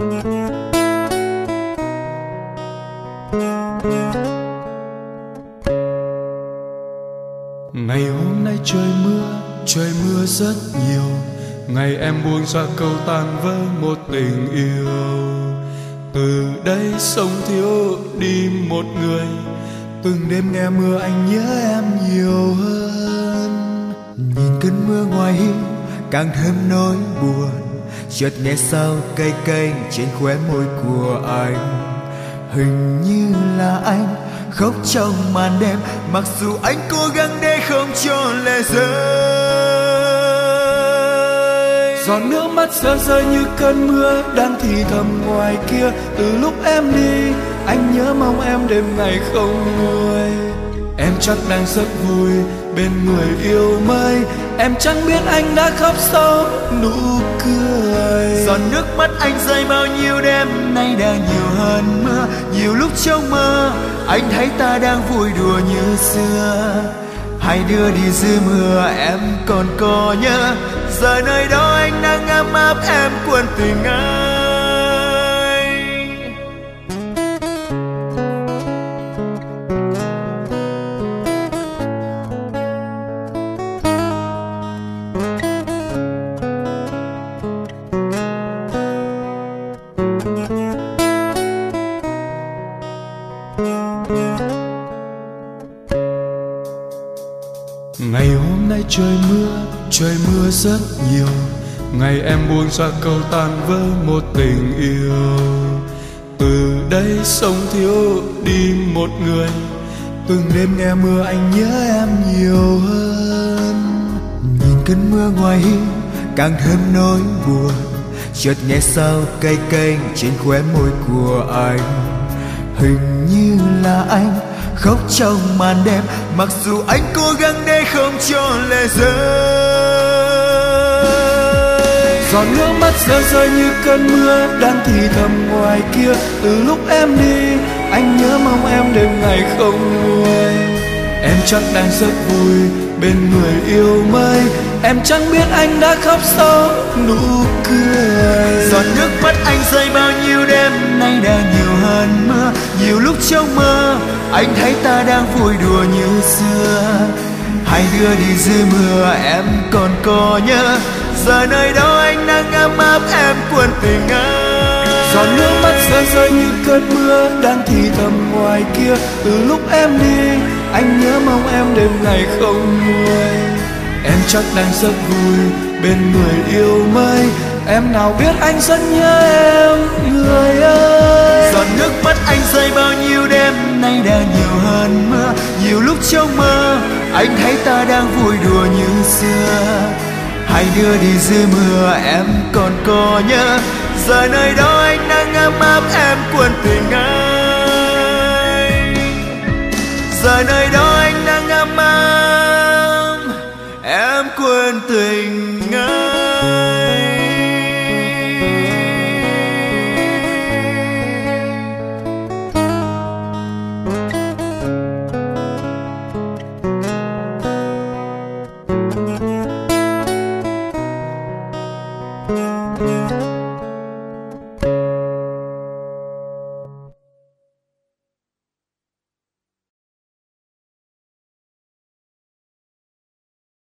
Ngày hôm nay trời mưa rất nhiều. Ngày em buông ra câu tan vỡ một tình yêu. Từ đây sống thiếu đi một người. Từng đêm nghe mưa anh nhớ em nhiều hơn. Nhìn cơn mưa ngoài hiu càng thêm nỗi buồn. Chợt nghe sao cay cay trên khóe môi của anh. Hình như là anh khóc trong màn đêm, mặc dù anh cố gắng để không cho lệ rơi. Giọt nước mắt rơi như cơn mưa đang thì thầm ngoài kia. Từ lúc em đi anh nhớ mong em đêm ngày không nguôi. Em chắc đang rất vui bên người yêu mới. Em chẳng biết anh đã khóc sau nụ cười. Giọt nước mắt anh rơi bao nhiêu đêm nay đang nhiều hơn mưa. Nhiều lúc trong mơ anh thấy ta đang vui đùa như xưa. Hai đứa đi dưới mưa em còn có nhớ. Giờ nơi đó anh đang ấm áp em quên tình anh. Ngày hôm nay trời mưa rất nhiều. Ngày em buông ra câu tan vỡ một tình yêu. Từ đây sống thiếu đi một người. Từng đêm nghe mưa anh nhớ em nhiều hơn. Nhìn cơn mưa ngoài hiu càng thêm nỗi buồn. Chợt nghe sao cay cay trên khóe môi của anh. Hình như là anh khóc trong màn đêm, mặc dù anh cố gắng để không cho lệ rơi. Giọt nước mắt rơi như cơn mưa đang thì thầm ngoài kia. Từ lúc em đi anh nhớ mong em đêm ngày không nguôi. Em chắc đang rất vui bên người yêu mới. Em chẳng biết anh đã khóc sau nụ cười. Giọt nước mắt anh rơi bao nhiêu đêm nay đang nhiều hơn mưa. Nhiều lúc trong mơ anh thấy ta đang vui đùa như xưa. Hai đứa đi dưới mưa em còn có nhớ. Giờ nơi đó anh đang ấm áp em quên tình anh. Giọt nước mắt rơi như cơn mưa đang thì thầm ngoài kia. Từ lúc em đi anh nhớ mong em đêm ngày không nguôi. Em chắc đang rất vui bên người yêu mới. Em nào biết anh rất nhớ em người ơi. Giọt nước mắt anh rơi bao nhiêu đêm nay đang nhiều hơn mưa. Nhiều lúc trong mơ anh thấy ta đang vui đùa như xưa. Hai đứa đi dưới mưa em còn có nhớ. Giờ nơi đó anh đang ấm áp em quên tình anh. Giờ nơi đó anh đang ấm áp em quên tình